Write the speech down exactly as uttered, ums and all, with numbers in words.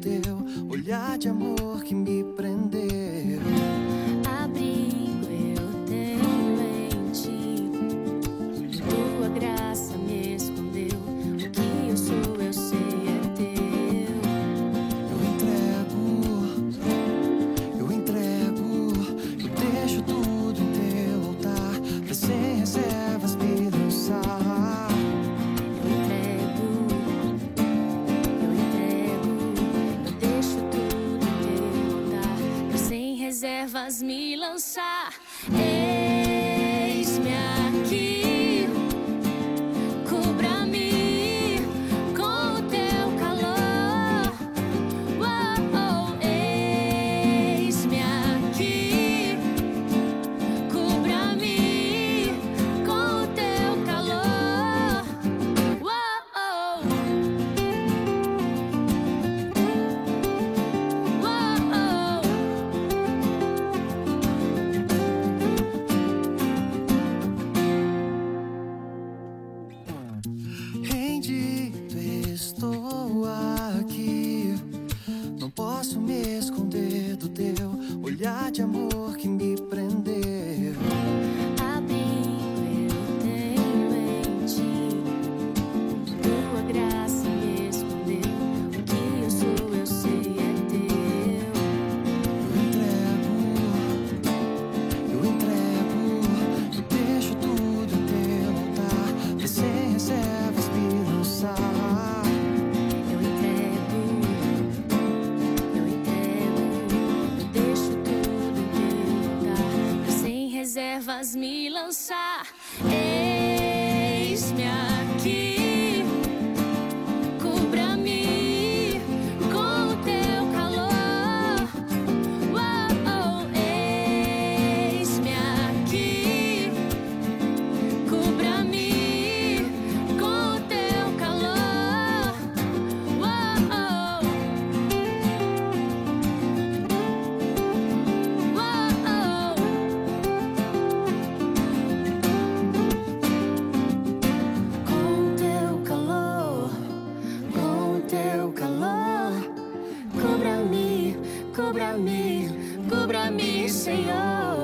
teu olhar de amor que me prendeu. Abrigo eu tenho em ti, tua graça me escondeu. O que eu sou, eu sei, é teu. Eu entrego, eu entrego, eu deixo tudo em teu altar, pra sem reservas me lançar. Eu entrego, eu entrego, eu deixo tudo em teu altar, pra sem reservas me lançar. Eis-me aqui, cubra-me com o teu calor. Oh, oh, eis-me aqui, cubra-me com o teu calor. Oh, oh, oh, Rendido estou aqui, não posso me esconder do teu olhar de amor que me prendeu. abrigo eu tenho em ti, tua graça me escondeu. O que eu sou, eu sei, é teu. Eu entrego, eu entrego, eu deixo tudo em teu altar, pra sem reservas me lançar. Eu entrego, eu entrego, eu deixo tudo em teu altar, pra sem reservas me lançar. Eis-me aqui, cubra-me com o teu calor. Oh, oh, eis-me aqui, cubra-me com o teu calor. Oh, oh, oh, oh. Com o teu calor, com o teu calor, cubra-me, cubra-me, cubra-me, Senhor.